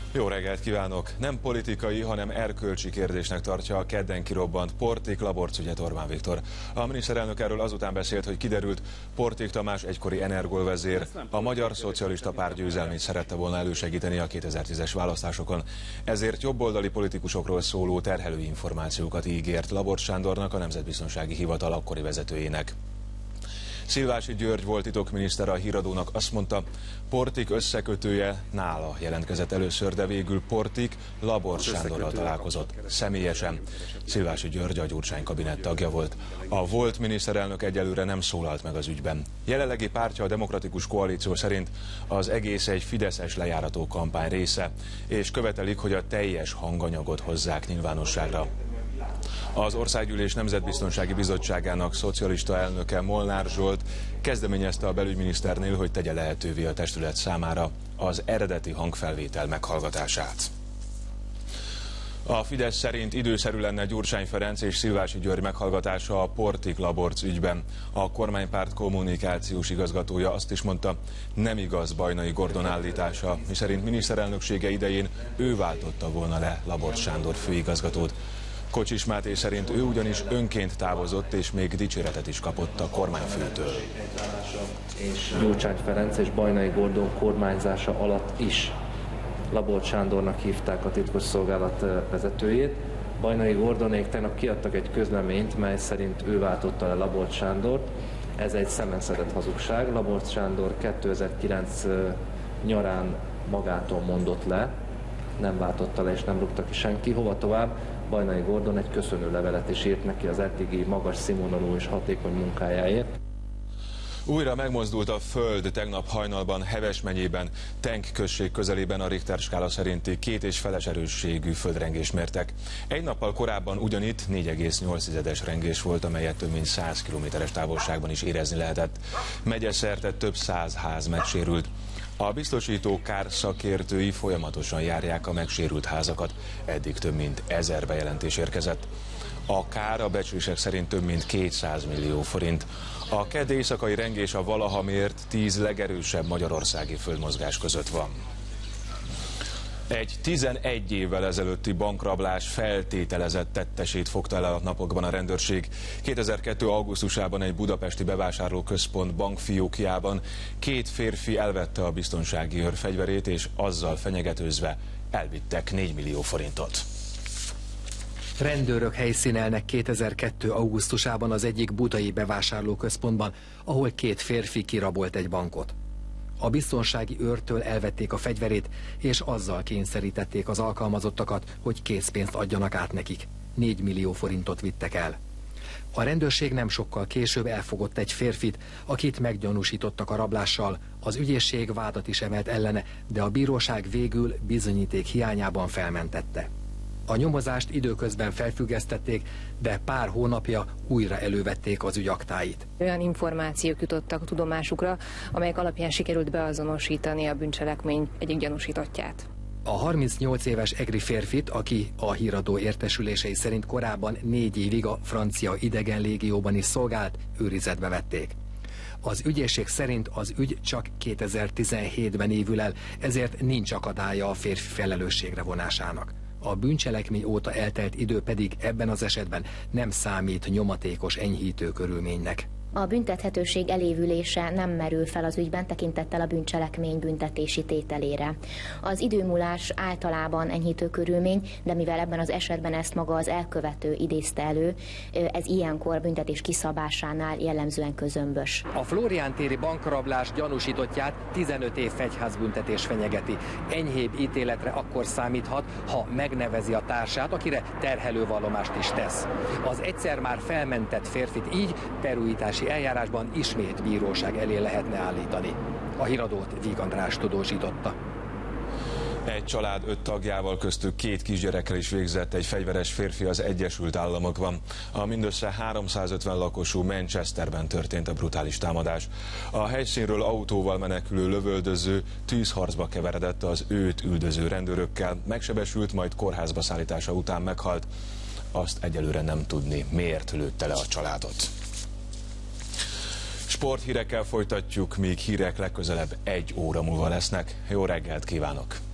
Jó reggelt kívánok! Nem politikai, hanem erkölcsi kérdésnek tartja a kedden kirobbant Portik-Laborc ügyet Orbán Viktor. A miniszterelnök erről azután beszélt, hogy kiderült, Portik Tamás egykori Energol-vezér a Magyar Szocialista Párt győzelmét szerette volna elősegíteni a 2010-es választásokon. Ezért jobboldali politikusokról szóló terhelő információkat ígért Laborc Sándornak, a Nemzetbiztonsági Hivatal akkori vezetőjének. Szilvási György volt titokminiszter a Híradónak azt mondta, Portik összekötője nála jelentkezett először, de végül Portik Laborc Sándorral találkozott személyesen. Szilvási György a Gyurcsány kabinett tagja volt. A volt miniszterelnök egyelőre nem szólalt meg az ügyben. Jelenlegi pártja, a Demokratikus Koalíció szerint az egész egy fideszes lejárató kampány része, és követelik, hogy a teljes hanganyagot hozzák nyilvánosságra. Az Országgyűlés Nemzetbiztonsági Bizottságának szocialista elnöke Molnár Zsolt kezdeményezte a belügyminiszternél, hogy tegye lehetővé a testület számára az eredeti hangfelvétel meghallgatását. A Fidesz szerint időszerű lenne Gyurcsány Ferenc és Szilvási György meghallgatása a Portik-Laborc ügyben. A kormánypárt kommunikációs igazgatója azt is mondta, nem igaz Bajnai Gordon állítása, miszerint miniszterelnöksége idején ő váltotta volna le Laborc Sándor főigazgatót. Kocsis Máté szerint ő ugyanis önként távozott, és még dicséretet is kapott a kormányfőtől. Gyurcsány Ferenc és Bajnai Gordon kormányzása alatt is Laborc Sándornak hívták a titkosszolgálat vezetőjét. Bajnai Gordonék tegnap kiadtak egy közleményt, mely szerint ő váltotta le Laborc Sándort. Ez egy szemenszedett hazugság. Laborc Sándor 2009 nyarán magától mondott le, nem váltotta le és nem rúgta ki senki. Hova tovább? Bajnai Gordon egy köszönő levelet is írt neki az eddigi magas színvonalú és hatékony munkájáért. Újra megmozdult a föld tegnap hajnalban Heves megyében, Tenk község közelében a Richter skála szerinti 2,5-es erősségű földrengést mértek. Egy nappal korábban ugyanitt 4,8-es rengés volt, amelyet több mint 100 kilométeres távolságban is érezni lehetett. Megyeszerte több 100 ház megsérült. A biztosító kárszakértői folyamatosan járják a megsérült házakat. Eddig több mint 1000 bejelentés érkezett. A kár a becslések szerint több mint 200 millió forint. A kedd éjszakai rengés a valaha mért 10 legerősebb magyarországi földmozgás között van. Egy 11 évvel ezelőtti bankrablás feltételezett tettesét fogta el a napokban a rendőrség. 2002. augusztusában egy budapesti bevásárlóközpont bankfiókjában 2 férfi elvette a biztonsági őr fegyverét, és azzal fenyegetőzve elvittek 4 millió forintot. Rendőrök helyszínelnek 2002. augusztusában az egyik budai bevásárlóközpontban, ahol 2 férfi kirabolt egy bankot. A biztonsági őrtől elvették a fegyverét, és azzal kényszerítették az alkalmazottakat, hogy készpénzt adjanak át nekik. 4 millió forintot vittek el. A rendőrség nem sokkal később elfogott egy férfit, akit meggyanúsítottak a rablással. Az ügyészség vádat is emelt ellene, de a bíróság végül bizonyíték hiányában felmentette. A nyomozást időközben felfüggesztették, de pár hónapja újra elővették az ügy aktáit. Olyan információk jutottak tudomásukra, amelyek alapján sikerült beazonosítani a bűncselekmény egyik gyanúsítottját. A 38 éves egri férfit, aki a Híradó értesülései szerint korábban 4 évig a francia idegen légióban is szolgált, őrizetbe vették. Az ügyészség szerint az ügy csak 2017-ben évül el, ezért nincs akadálya a férfi felelősségre vonásának. A bűncselekmény óta eltelt idő pedig ebben az esetben nem számít nyomatékos enyhítő körülménynek. A büntethetőség elévülése nem merül fel az ügyben tekintettel a bűncselekmény büntetési tételére. Az időmúlás általában enyhítő körülmény, de mivel ebben az esetben ezt maga az elkövető idézte elő, ez ilyenkor büntetés kiszabásánál jellemzően közömbös. A Flórián téri bankrablás gyanúsítottját 15 év fegyházbüntetés fenyegeti. Enyhébb ítéletre akkor számíthat, ha megnevezi a társát, akire terhelő vallomást is tesz. Az egyszer már felmentett férfit így perújítási eljárásban ismét bíróság elé lehetne állítani. A Híradót Víg András tudósította. Egy család 5 tagjával, köztük 2 kisgyerekkel is végzett egy fegyveres férfi az Egyesült Államokban. A mindössze 350 lakosú Manchesterben történt a brutális támadás. A helyszínről autóval menekülő lövöldöző tűzharcba keveredett az őt üldöző rendőrökkel, megsebesült, majd kórházba szállítása után meghalt. Azt egyelőre nem tudni, miért lőtte le a családot. Sporthírekkel folytatjuk, míg hírek legközelebb 1 óra múlva lesznek. Jó reggelt kívánok!